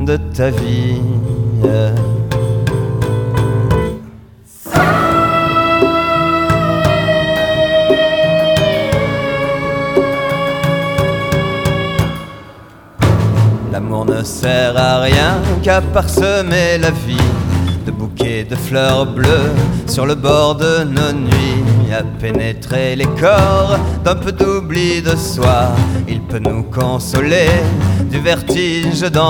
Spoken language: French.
de ta vie. L'amour ne sert à rien qu'à parsemer la vie de bouquets de fleurs bleues sur le bord de nos nuits, à pénétrer les corps d'un peu d'oubli de soi. Il peut nous consoler du vertige dans